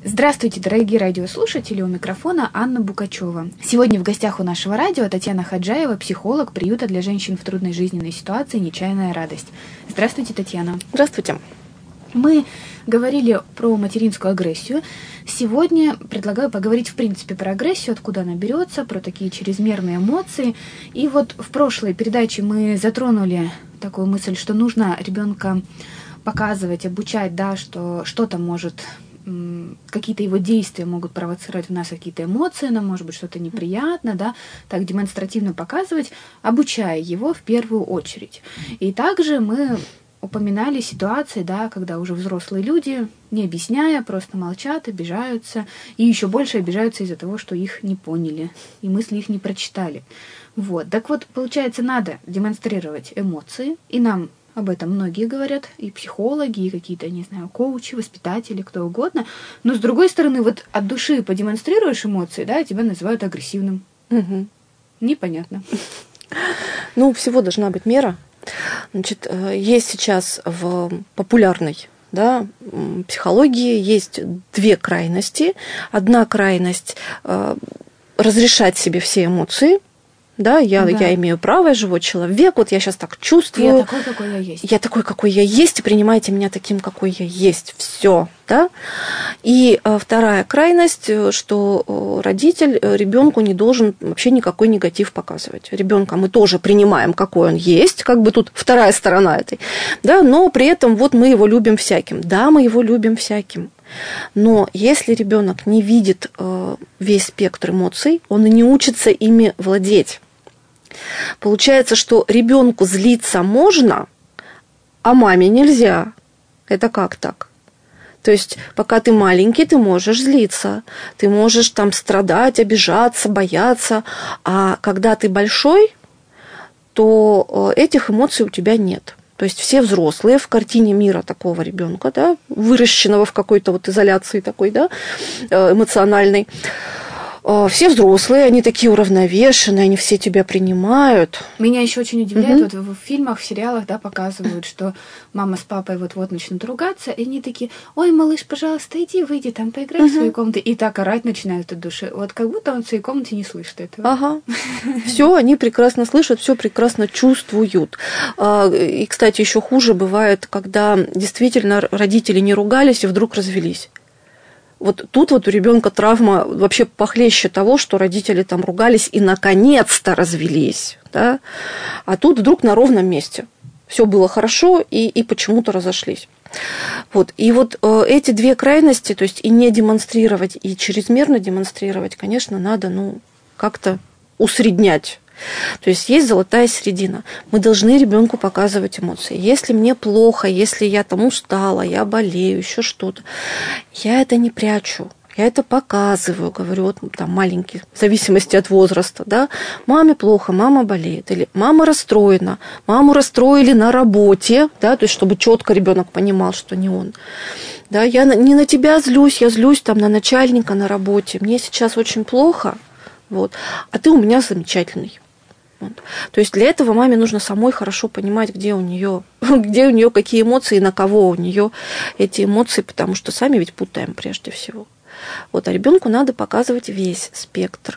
Здравствуйте, дорогие радиослушатели, у микрофона Анна Букачева. Сегодня в гостях у нашего радио Татьяна Хаджаева, психолог приюта для женщин в трудной жизненной ситуации «Нечаянная радость». Здравствуйте, Татьяна. Здравствуйте. Мы говорили про материнскую агрессию. Сегодня предлагаю поговорить в принципе про агрессию, откуда она берется, про такие чрезмерные эмоции. И вот в прошлой передаче мы затронули такую мысль, что нужно ребенка показывать, обучать, да, что что-то может... какие-то его действия могут провоцировать в нас какие-то эмоции, нам может быть что-то неприятно, да, так демонстративно показывать, обучая его в первую очередь. И также мы упоминали ситуации, да, когда уже взрослые люди, не объясняя, просто молчат, обижаются, и еще больше обижаются из-за того, что их не поняли, и мысли их не прочитали. Вот. Так вот, получается, надо демонстрировать эмоции, и нам об этом многие говорят, и психологи, и какие-то, не знаю, коучи, воспитатели, кто угодно. Но, с другой стороны, вот от души продемонстрируешь эмоции, да, тебя называют агрессивным. Угу. Непонятно. Ну, всего должна быть мера. Значит, есть сейчас в популярной, да, психологии есть две крайности. Одна крайность разрешать себе все эмоции. Да, я имею право, я живой человек, вот я сейчас так чувствую. Я такой, какой я есть. Я такой, какой я есть, и принимайте меня таким, какой я есть. Все, да. И вторая крайность, что родитель ребенку не должен вообще никакой негатив показывать. Ребенка мы тоже принимаем, какой он есть, как бы тут вторая сторона этой, да, но при этом вот мы его любим всяким. Да, мы его любим всяким. Но если ребенок не видит весь спектр эмоций, он и не учится ими владеть. Получается, что ребенку злиться можно, а маме нельзя. Это как так? То есть, пока ты маленький, ты можешь злиться, ты можешь там страдать, обижаться, бояться, а когда ты большой, то этих эмоций у тебя нет. То есть все взрослые в картине мира такого ребенка, да, выращенного в какой-то вот изоляции такой, да, эмоциональной, все взрослые, они такие уравновешенные, они все тебя принимают. Меня еще очень удивляет, вот в фильмах, в сериалах, да, показывают, что мама с папой вот-вот начнут ругаться, и они такие: ой, малыш, пожалуйста, иди, выйди там, поиграй в своей комнате, и так орать начинают от души. Вот как будто он в своей комнате не слышит этого. Ага. Все они прекрасно слышат, все прекрасно чувствуют. И, кстати, еще хуже бывает, когда действительно родители не ругались и вдруг развелись. Вот тут вот у ребенка травма вообще похлеще того, что родители там ругались и наконец-то развелись, да? А тут вдруг на ровном месте. Все было хорошо и почему-то разошлись. Вот. И вот эти две крайности, то есть и не демонстрировать, и чрезмерно демонстрировать, конечно, надо как-то усреднять. То есть есть золотая середина. Мы должны ребенку показывать эмоции. Если мне плохо, если я там устала, я болею, еще что-то, я это не прячу. Я это показываю, говорю, вот там маленький, в зависимости от возраста, да, маме плохо, мама болеет, или мама расстроена, маму расстроили на работе, да, то есть чтобы четко ребенок понимал, что не он. Да, я не на тебя злюсь, я злюсь там на начальника на работе, мне сейчас очень плохо, вот, а ты у меня замечательный. Вот. То есть для этого маме нужно самой хорошо понимать, где у нее какие эмоции и на кого у нее эти эмоции, потому что сами ведь путаем прежде всего. Вот, а ребенку надо показывать весь спектр.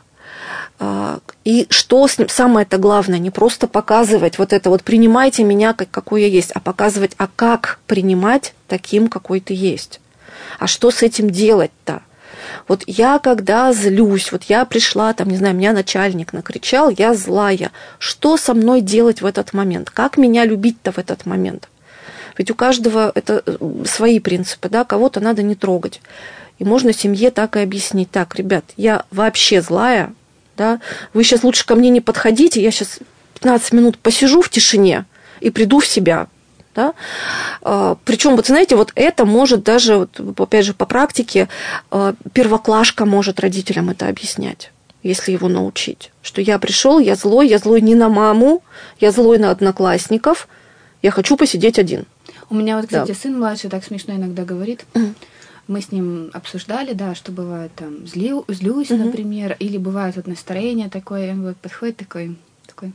И что с ним, самое-то главное, не просто показывать вот это вот принимайте меня какой я есть, а показывать, а как принимать таким, какой ты есть. А что с этим делать-то? Вот я когда злюсь, вот я пришла, там, не знаю, меня начальник накричал, я злая. Что со мной делать в этот момент? Как меня любить-то в этот момент? Ведь у каждого это свои принципы, да, кого-то надо не трогать. И можно семье так и объяснить. Так, ребят, я вообще злая, да, вы сейчас лучше ко мне не подходите, я сейчас 15 минут посижу в тишине и приду в себя. Да? Причем, вот знаете, вот это может даже, вот, опять же, по практике, первоклашка может родителям это объяснять, если его научить. Что я пришел, я злой не на маму, я злой на одноклассников, я хочу посидеть один. У меня вот, кстати, сын младший так смешно иногда говорит. Мы с ним обсуждали, да, что бывает там злюсь, например, или бывает вот настроение такое, он вот подходит такой,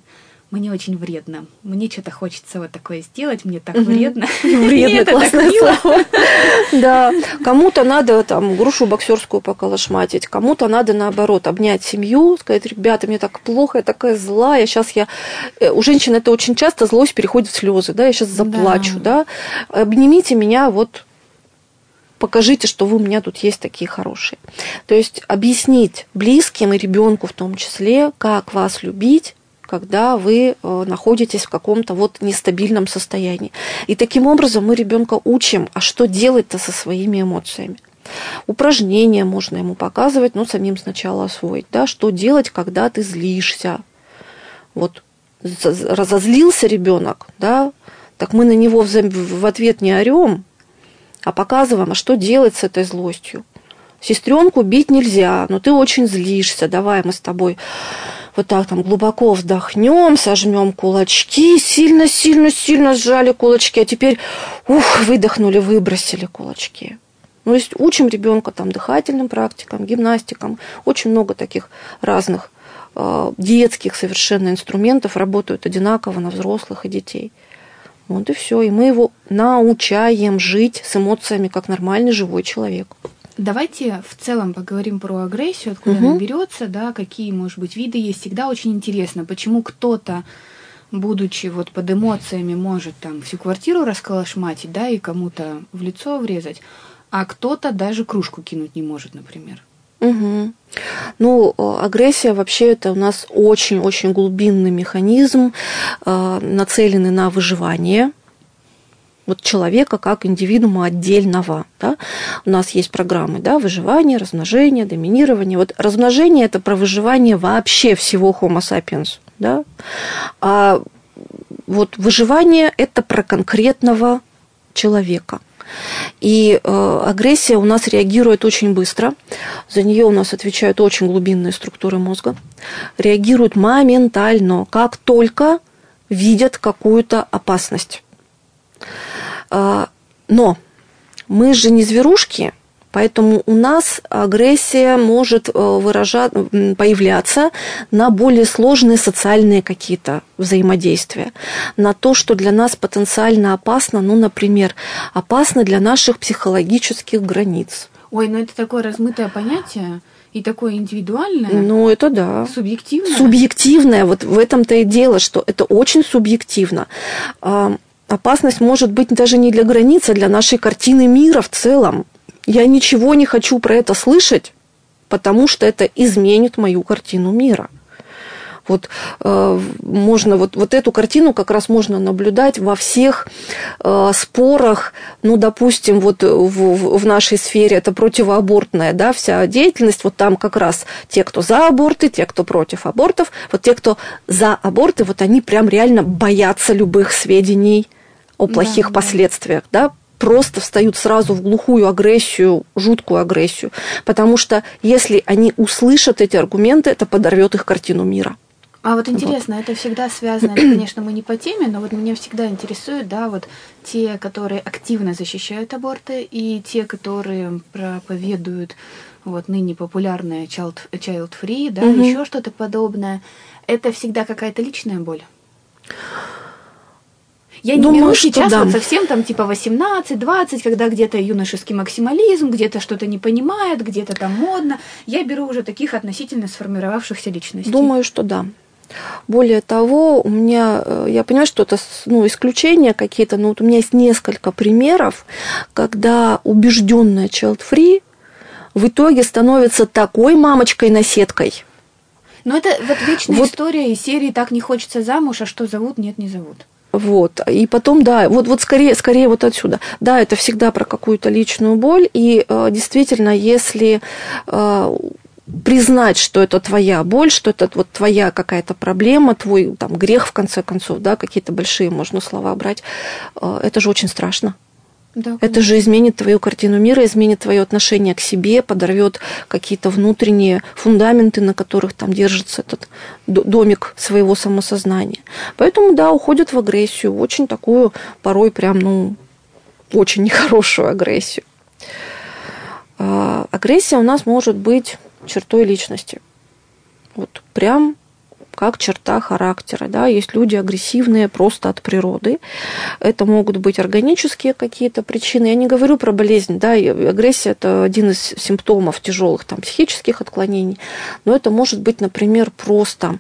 мне очень вредно, мне что-то хочется вот такое сделать, мне так вредно. Вредно, классное слово. Да, кому-то надо там грушу боксерскую поколошматить, кому-то надо наоборот обнять семью, сказать: ребята, мне так плохо, я такая злая, у женщин это очень часто злость переходит в слезы, да, я сейчас заплачу, да, обнимите меня, вот покажите, что вы у меня тут есть такие хорошие. То есть объяснить близким и ребенку в том числе, как вас любить, когда вы находитесь в каком-то вот нестабильном состоянии. И таким образом мы ребенка учим, а что делать-то со своими эмоциями. Упражнения можно ему показывать, но самим сначала освоить. Да? Что делать, когда ты злишься? Вот разозлился ребенок, да? Так мы на него в ответ не орем, а показываем, а что делать с этой злостью. Сестренку бить нельзя, но ты очень злишься, давай мы с тобой вот так там глубоко вдохнем, сожмем кулачки, сильно сжали кулачки, а теперь выдохнули, выбросили кулачки. То есть учим ребенка там дыхательным практикам, гимнастикам, очень много таких разных детских совершенно инструментов работают одинаково на взрослых и детей. Вот и все. И мы его научаем жить с эмоциями, как нормальный живой человек. Давайте в целом поговорим про агрессию, откуда она берется, да, какие, может быть, виды есть. Всегда очень интересно, почему кто-то, будучи вот под эмоциями, может там всю квартиру расколошматить, да, и кому-то в лицо врезать, а кто-то даже кружку кинуть не может, например. Ну, агрессия вообще это у нас очень-очень глубинный механизм, нацеленный на выживание вот человека как индивидуума отдельного. Да? У нас есть программы, да, выживание, размножение, доминирование. Вот размножение – это про выживание вообще всего Homo sapiens. Да? А вот выживание – это про конкретного человека. И агрессия у нас реагирует очень быстро. За нее у нас отвечают очень глубинные структуры мозга. Реагируют моментально, как только видят какую-то опасность. Но мы же не зверушки, поэтому у нас агрессия может появляться на более сложные социальные какие-то взаимодействия, на то, что для нас потенциально опасно, ну, например, опасно для наших психологических границ. Ой, ну это такое размытое понятие и такое индивидуальное. Ну, это да. Субъективное. Субъективное, вот в этом-то и дело, что это очень субъективно. Опасность может быть даже не для границ, а для нашей картины мира в целом. Я ничего не хочу про это слышать, потому что это изменит мою картину мира. Вот можно вот эту картину как раз можно наблюдать во всех спорах, ну, допустим, вот в нашей сфере это противоабортная, да, вся деятельность, вот там как раз те, кто за аборты, те, кто против абортов, вот те, кто за аборты, вот они прям реально боятся любых сведений о плохих последствиях, да, просто встают сразу в глухую агрессию, жуткую агрессию, потому что если они услышат эти аргументы, это подорвет их картину мира. А вот интересно, это всегда связано, это, конечно, мы не по теме, но вот меня всегда интересует, да, вот те, которые активно защищают аборты, и те, которые проповедуют вот ныне популярное child-free, да, еще что-то подобное. Это всегда какая-то личная боль? Я не беру сейчас вот совсем там типа 18-20, когда где-то юношеский максимализм, где-то что-то не понимает, где-то там модно. Я беру уже таких относительно сформировавшихся личностей. Думаю, что да. Более того, я понимаю, что это исключения какие-то, но вот у меня есть несколько примеров, когда убежденная child-free в итоге становится такой мамочкой-наседкой. Но это вот вечная история из серии «Так не хочется замуж, а что зовут? Нет, не зовут». Вот. И потом, да, вот скорее вот отсюда. Да, это всегда про какую-то личную боль. И действительно, если признать, что это твоя боль, что это вот твоя какая-то проблема, твой там грех, в конце концов, да, какие-то большие можно слова брать, это же очень страшно. Да, это же изменит твою картину мира, изменит твое отношение к себе, подорвет какие-то внутренние фундаменты, на которых там держится этот домик своего самосознания. Поэтому, да, уходят в агрессию, очень такую, порой прям, очень нехорошую агрессию. Агрессия у нас может быть чертой личности. Вот прям как черта характера. Да? Есть люди агрессивные просто от природы. Это могут быть органические какие-то причины. Я не говорю про болезнь. Да? Агрессия – это один из симптомов тяжелых психических отклонений. Но это может быть, например, просто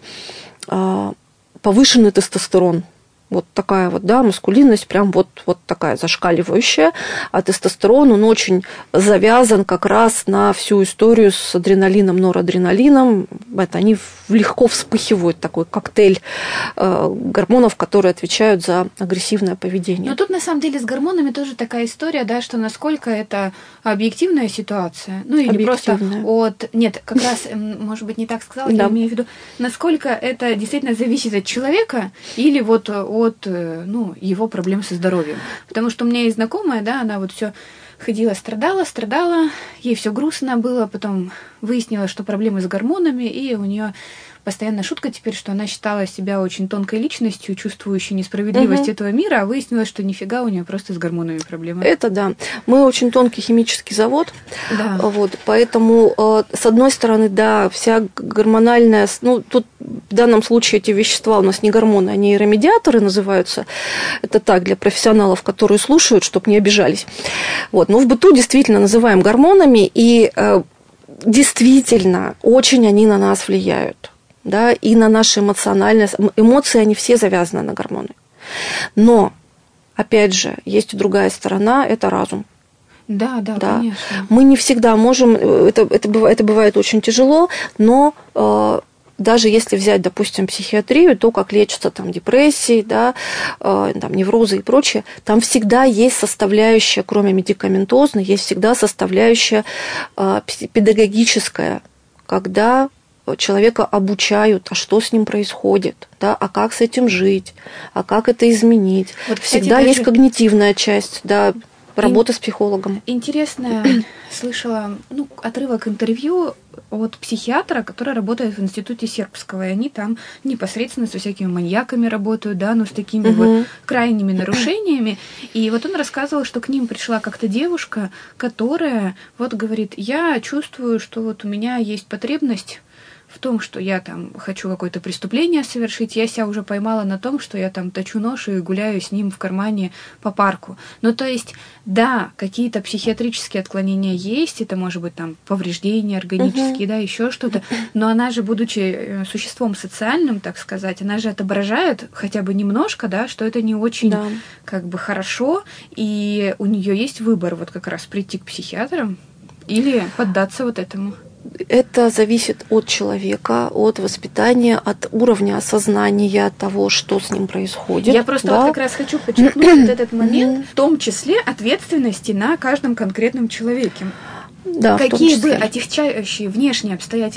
повышенный тестостерон. Вот такая вот, да, маскулинность прям вот такая зашкаливающая. А тестостерон, он очень завязан как раз на всю историю с адреналином, норадреналином. Это они легко вспыхивают, такой коктейль гормонов, которые отвечают за агрессиное поведение. Но тут, на самом деле, с гормонами тоже такая история, да, что насколько это объективная ситуация. Ну, или просто от... Нет, как раз, может быть, не так сказала, я имею в виду, насколько это действительно зависит от человека или вот от его проблем со здоровьем. Потому что у меня есть знакомая, да, она вот все ходила, страдала, ей все грустно было, потом выяснилось, что проблемы с гормонами, и у нее постоянная шутка теперь, что она считала себя очень тонкой личностью, чувствующей несправедливость этого мира, а выяснилось, что нифига, у нее просто с гормонами проблемы. Это да. Мы очень тонкий химический завод, да. Вот, поэтому, с одной стороны, да, вся гормональная, тут в данном случае эти вещества у нас не гормоны, а нейромедиаторы называются. Это так, для профессионалов, которые слушают, чтобы не обижались. Вот. Но в быту действительно называем гормонами, и действительно очень они на нас влияют. Да, и на наши эмоции, они все завязаны на гормоны. Но, опять же, есть и другая сторона, это разум. Да, конечно. Мы не всегда можем, это бывает очень тяжело, но даже если взять, допустим, психиатрию, то, как лечатся депрессии, да, неврозы и прочее, там всегда есть составляющая, кроме медикаментозной, есть всегда составляющая педагогическая, когда человека обучают, а что с ним происходит, да, а как с этим жить, а как это изменить. Вот, кстати, всегда есть когнитивная часть, да, работа с психологом. Интересно, слышала отрывок интервью от психиатра, который работает в институте Сербского, и они там непосредственно со всякими маньяками работают, да, с такими вот крайними нарушениями. И вот он рассказывал, что к ним пришла как-то девушка, которая вот говорит: я чувствую, что вот у меня есть потребность в том, что я хочу какое-то преступление совершить, я себя уже поймала на том, что я точу нож и гуляю с ним в кармане по парку. То есть, да, какие-то психиатрические отклонения есть, это может быть повреждения органические, да, еще что-то, но она же, будучи существом социальным, так сказать, она же отображает хотя бы немножко, да, что это не очень хорошо, и у нее есть выбор вот как раз прийти к психиатрам или поддаться вот этому. Это зависит от человека, от воспитания, от уровня осознания того, что с ним происходит. Я просто вот как раз хочу подчеркнуть вот этот момент, в том числе ответственности на каждом конкретном человеке. Да, какие бы отягчающие внешние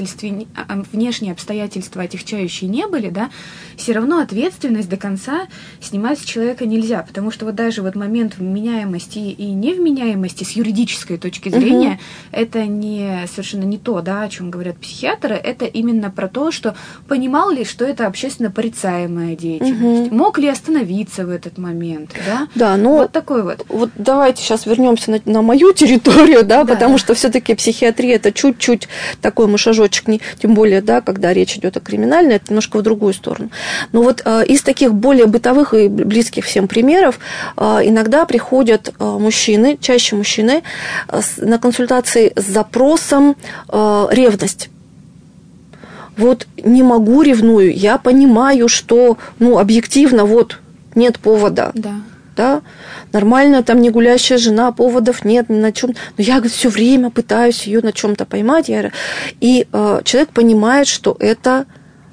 обстоятельства отягчающие не были, да, все равно ответственность до конца снимать с человека нельзя, потому что вот даже вот момент вменяемости и невменяемости с юридической точки зрения это совершенно не то, да, о чем говорят психиатры, это именно про то, что понимал ли, что это общественно порицаемая деятельность, мог ли остановиться в этот момент, да? Да, ну вот такой вот. Вот давайте сейчас вернемся на мою территорию, да, потому что все-таки психиатрия это чуть-чуть такой шажочек, тем более, да, когда речь идет о криминальной, это немножко в другую сторону. Но вот из таких более бытовых и близких всем примеров иногда приходят мужчины, чаще мужчины, на консультации с запросом ревность. Вот не могу, ревную, я понимаю, что, объективно, вот нет повода. Да, нормально, не гулящая жена, поводов нет, ни на чем. Но я, все время пытаюсь ее на чем-то поймать. И человек понимает, что это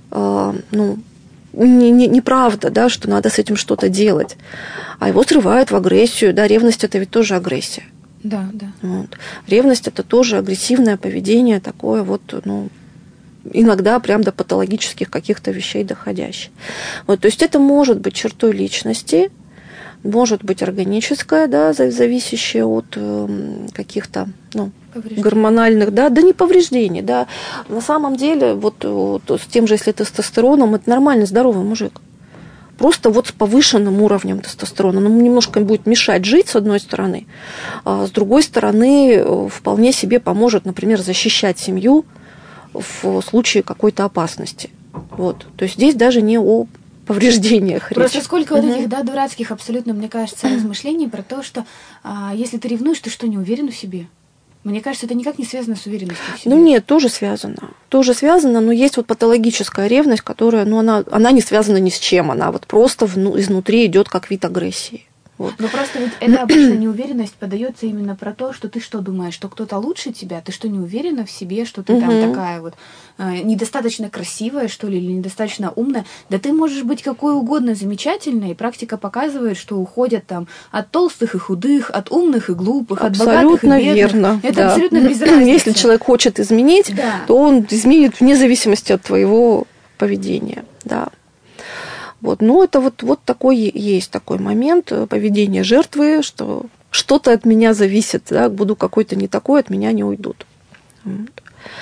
неправда, да, что надо с этим что-то делать. А его срывают в агрессию. Да, ревность это ведь тоже агрессия. Да. Вот. Ревность это тоже агрессивное поведение, такое иногда прям до патологических каких-то вещей доходящее. Вот, то есть это может быть чертой личности, может быть органическая, да, зависящая от каких-то гормональных, да не повреждений, да. На самом деле, вот с тем же, если тестостероном, это нормальный, здоровый мужик. Просто вот с повышенным уровнем тестостерона. Немножко будет мешать жить, с одной стороны, а с другой стороны, вполне себе поможет, например, защищать семью в случае какой-то опасности. Вот. То есть здесь даже не о повреждениях речь. Просто сколько вот этих, да, дурацких абсолютно, мне кажется, размышлений про то, что если ты ревнуешь, ты что, не уверен в себе? Мне кажется, это никак не связано с уверенностью в себе. Ну нет, тоже связано. Тоже связано, но есть вот патологическая ревность, которая, ну, она не связана ни с чем, она вот просто изнутри идет как вид агрессии. Вот. Но просто ведь эта обычно неуверенность подается именно про то, что ты что думаешь, что кто-то лучше тебя, ты что, не уверена в себе, что ты там такая вот недостаточно красивая, что ли, или недостаточно умная. Да ты можешь быть какой угодно замечательной, и практика показывает, что уходят там от толстых и худых, от умных и глупых, абсолютно от богатых и бедных. Верно. Это да. абсолютно без разницы. Если человек хочет изменить, то он изменит вне зависимости от твоего поведения, да. Вот. Ну, это вот такой есть такой момент поведения жертвы, что что-то от меня зависит, да, буду какой-то не такой, от меня не уйдут. Вот.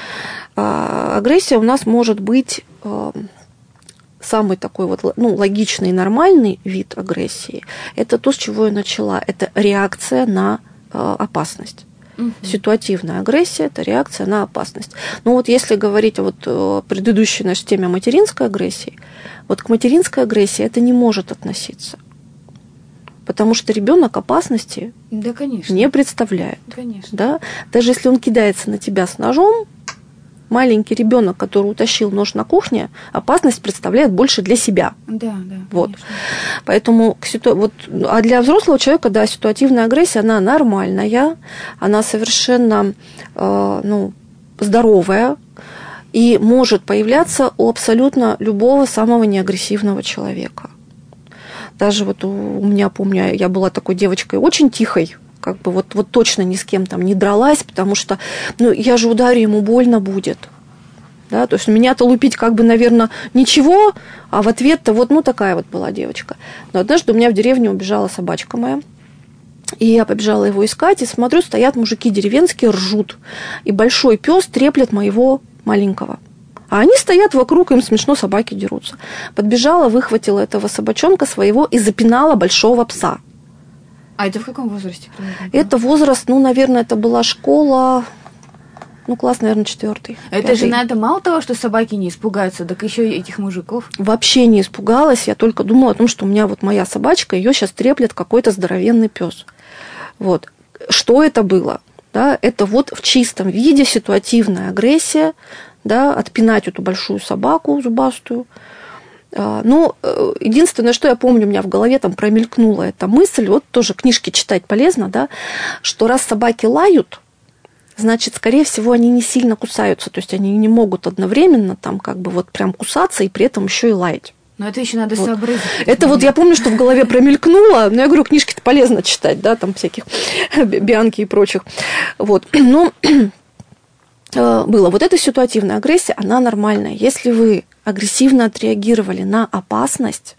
Агрессия у нас может быть самый такой вот, ну, логичный и нормальный вид агрессии. Это то, с чего я начала. Это реакция на опасность. Ситуативная агрессия – это реакция на опасность. Ну вот если говорить вот о предыдущей нашей теме о материнской агрессии, вот к материнской агрессии это не может относиться. Потому что ребенок опасности не представляет. Конечно. Да? Даже если он кидается на тебя с ножом, маленький ребенок, который утащил нож на кухне, опасность представляет больше для себя. Да, вот. Поэтому, а для взрослого человека, да, ситуативная агрессия, она нормальная, она совершенно здоровая и может появляться у абсолютно любого самого неагрессивного человека. Даже вот у меня, помню, я была такой девочкой очень тихой, как бы вот точно ни с кем там не дралась, потому что, я же ударю, ему больно будет. Да, то есть меня-то лупить как бы, наверное, ничего, а в ответ-то такая вот была девочка. Но однажды у меня в деревне убежала собачка моя, и я побежала его искать, и смотрю, стоят мужики деревенские, ржут, и большой пес треплет моего маленького. А они стоят вокруг, им смешно, собаки дерутся. Подбежала, выхватила этого собачонка своего и запинала большого пса. А это в каком возрасте? Это возраст, наверное, это была школа, класс, наверное, 4. Это же надо мало того, что собаки не испугаются, так еще и этих мужиков. Вообще не испугалась, я только думала о том, что у меня вот моя собачка, ее сейчас треплет какой-то здоровенный пес. Вот. Что это было? Да, это вот в чистом виде ситуативная агрессия, да, отпинать эту большую собаку зубастую. Единственное, что я помню, у меня в голове там промелькнула эта мысль, вот тоже книжки читать полезно, да, что раз собаки лают, значит, скорее всего, они не сильно кусаются, то есть они не могут одновременно там как бы вот прям кусаться и при этом еще и лаять. Но это еще надо сообразить. Это вот я помню, что в голове промелькнуло, но я говорю, книжки-то полезно читать, да, там всяких Бианки и прочих. Вот. Но было. Вот эта ситуативная агрессия, она нормальная. Если вы агрессивно отреагировали на опасность,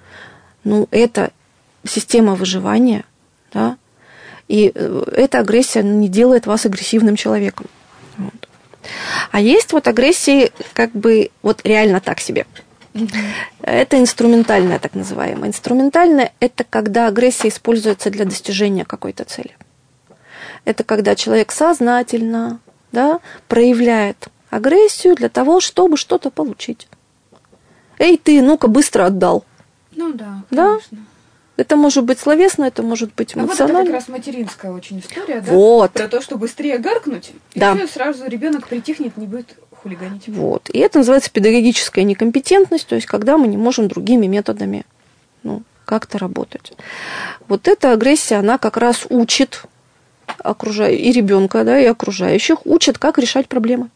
это система выживания, да, и эта агрессия не делает вас агрессивным человеком. Вот. А есть вот агрессии как бы вот реально так себе. Это инструментальная, так называемая. Инструментальная – это когда агрессия используется для достижения какой-то цели. Это когда человек сознательно, да, проявляет агрессию для того, чтобы что-то получить. Эй, ты, ну-ка, быстро отдал. Да, конечно. Да? Это может быть словесно, это может быть эмоционально. Вот это как раз материнская очень история, да? Вот. Про то, что быстрее гаркнуть, и все, сразу ребенок притихнет, не будет хулиганить. Вот. И это называется педагогическая некомпетентность, то есть когда мы не можем другими методами как-то работать. Вот эта агрессия, она как раз учит и ребенка, да, и окружающих, учит, как решать проблемы.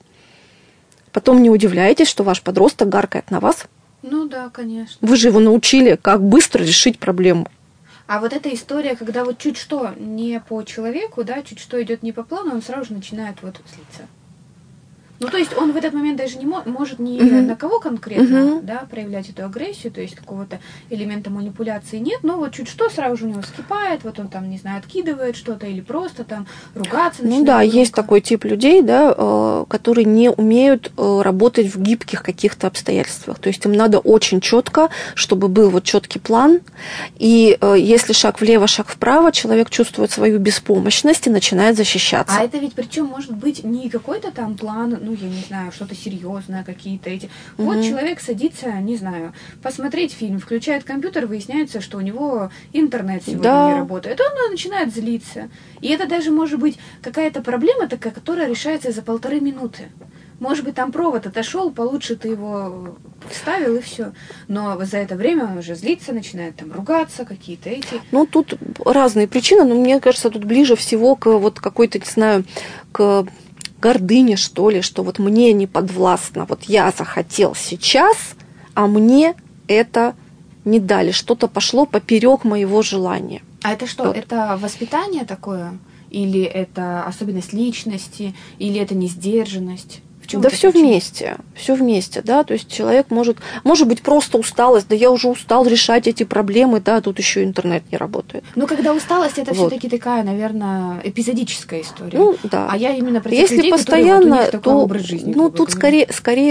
Потом не удивляйтесь, что ваш подросток гаркает на вас. Да, конечно. Вы же его научили, как быстро решить проблему. А вот эта история, когда вот чуть что не по человеку, да, чуть что идет не по плану, он сразу же начинает злиться. То есть он в этот момент даже не может ни на кого конкретно да, проявлять эту агрессию, то есть какого-то элемента манипуляции нет, но вот чуть что сразу же у него вскипает, вот он там, не знаю, откидывает что-то или просто там ругаться начинает. Да, есть такой тип людей, да, которые не умеют работать в гибких каких-то обстоятельствах, то есть им надо очень четко, чтобы был вот четкий план, и если шаг влево, шаг вправо, человек чувствует свою беспомощность и начинает защищаться. А это ведь причем может быть не какой-то там план, ну, я не знаю, что-то серьезное, какие-то эти. Вот человек садится, не знаю, посмотреть фильм, включает компьютер, выясняется, что у него интернет сегодня не работает. Он начинает злиться. И это даже может быть какая-то проблема такая, которая решается за 1,5 минуты. Может быть, там провод отошел, получше ты его вставил и все. Но за это время он уже злится, начинает там ругаться, какие-то эти. Ну, тут разные причины, но мне кажется, тут ближе всего к вот какой-то, не знаю, к гордыне, что ли, что вот мне не подвластно. Вот я захотел сейчас, а мне это не дали. Что-то пошло поперек моего желания. А это что? Вот. Это воспитание такое? Или это особенность личности? Или это несдержанность? Да все вместе, да, то есть человек может быть просто усталость, да я уже устал решать эти проблемы, да, тут еще интернет не работает. Ну, когда усталость, это вот. Все-таки такая, наверное, эпизодическая история. Ну, да. А я именно про тех людей, постоянно, вот у них такой образ жизни. Ну, тут скорее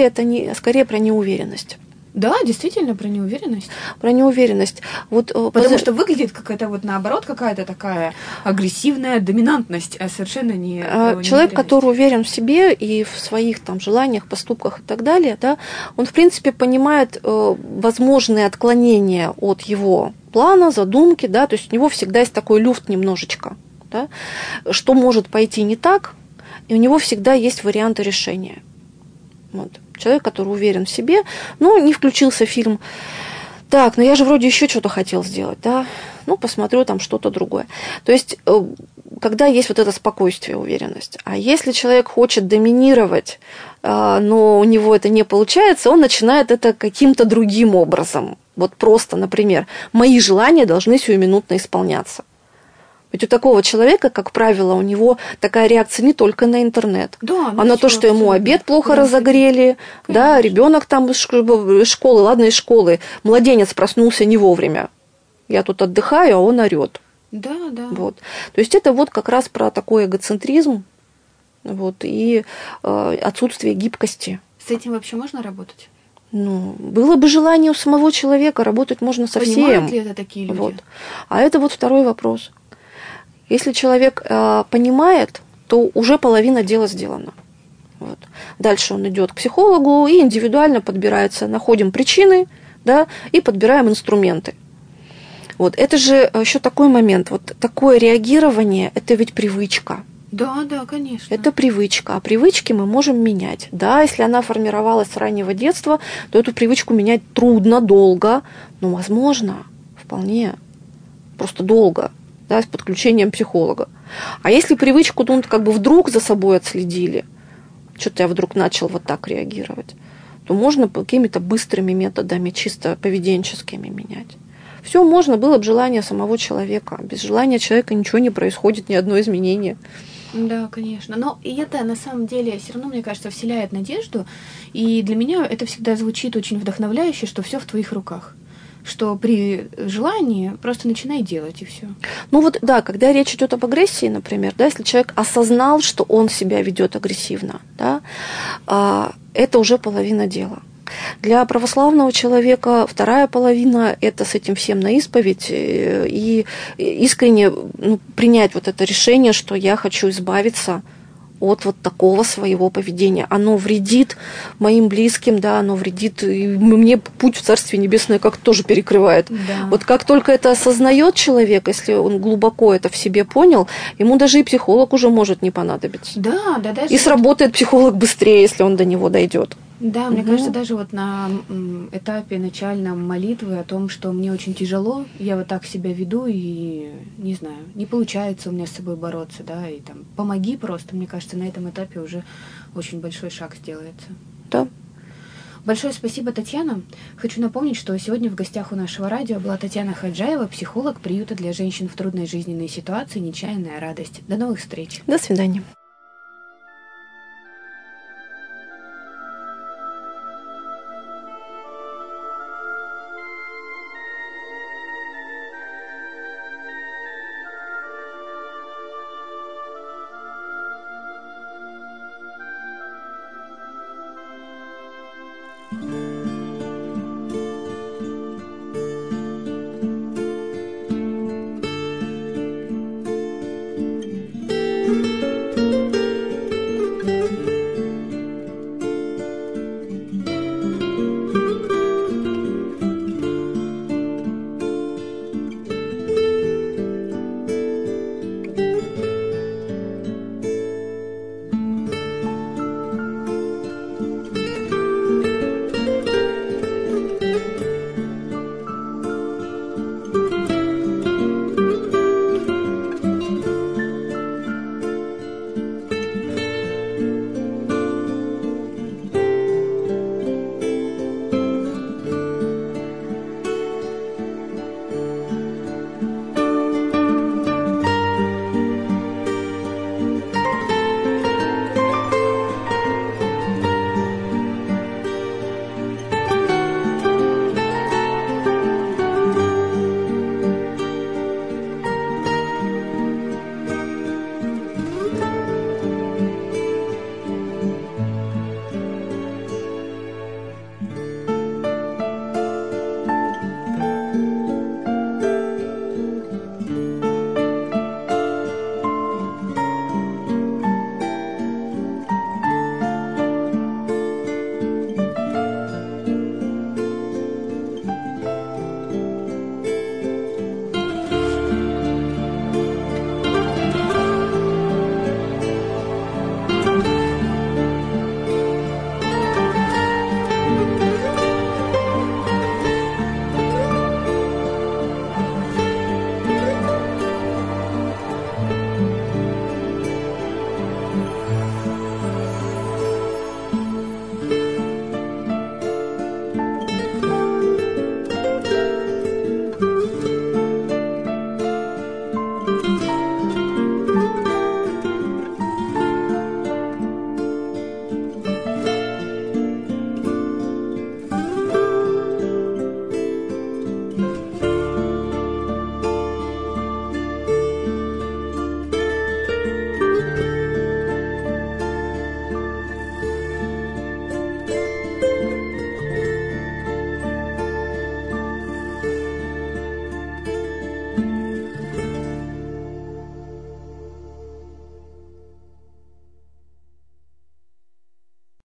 про неуверенность. Да, действительно, про неуверенность. Про неуверенность. Вот, потому что выглядит какая-то вот наоборот, какая-то такая агрессивная доминантность, а совершенно не... Человек, который уверен в себе и в своих там желаниях, поступках и так далее, да, он, в принципе, понимает возможные отклонения от его плана, задумки, да, то есть у него всегда есть такой люфт немножечко, да, что может пойти не так, и у него всегда есть варианты решения. Вот. Человек, который уверен в себе, ну, не включился фильм, так, ну я же вроде еще что-то хотел сделать, да, ну, посмотрю там что-то другое. То есть, когда есть вот это спокойствие, уверенность. А если человек хочет доминировать, но у него это не получается, он начинает это каким-то другим образом. Вот просто, например, мои желания должны сиюминутно исполняться. Ведь у такого человека, как правило, у него такая реакция не только на интернет, да, а на то, что ему обед плохо разогрели, да, ребенок там из школы, ладно, из школы, младенец проснулся не вовремя. Я тут отдыхаю, а он орет. Да. Вот. То есть это вот как раз про такой эгоцентризм, вот, и отсутствие гибкости. С этим вообще можно работать? Ну, было бы желание у самого человека, работать можно со всем. Понимают ли это такие люди? Вот. А это вот второй вопрос. Если человек понимает, то уже половина дела сделана. Вот. Дальше он идет к психологу и индивидуально подбирается, находим причины, да, и подбираем инструменты. Вот. Это же еще такой момент, вот такое реагирование, это ведь привычка. Да, конечно. Это привычка, а привычки мы можем менять. Да, если она формировалась с раннего детства, то эту привычку менять трудно, долго, но возможно, вполне, просто долго. Да, с подключением психолога. А если привычку ну, как бы вдруг за собой отследили, что-то я вдруг начал вот так реагировать, то можно какими-то быстрыми методами, чисто поведенческими менять. Все можно, было бы желание самого человека. Без желания человека ничего не происходит, ни одно изменение. Да, конечно. Но и это на самом деле все равно, мне кажется, вселяет надежду. И для меня это всегда звучит очень вдохновляюще, что все в твоих руках. Что при желании просто начинай делать, и все. Ну вот, да, когда речь идет об агрессии, например, да, если человек осознал, что он себя ведет агрессивно, да, это уже половина дела. Для православного человека вторая половина – это с этим всем на исповедь и искренне принять вот это решение, что я хочу избавиться от вот такого своего поведения. Оно вредит моим близким, да, оно вредит, и мне путь в Царствие Небесное как-то тоже перекрывает. Да. Вот как только это осознает человек, если он глубоко это в себе понял, ему даже и психолог уже может не понадобиться. Да, даже и сработает психолог быстрее, если он до него дойдет. Да, мне кажется, даже вот на этапе начальном молитвы о том, что мне очень тяжело, я вот так себя веду, и, не знаю, не получается у меня с собой бороться, да, и там, помоги просто, мне кажется, на этом этапе уже очень большой шаг сделается. Да. Большое спасибо, Татьяна. Хочу напомнить, что сегодня в гостях у нашего радио была Татьяна Хаджаева, психолог приюта для женщин в трудной жизненной ситуации «Нечаянная радость». До новых встреч. До свидания.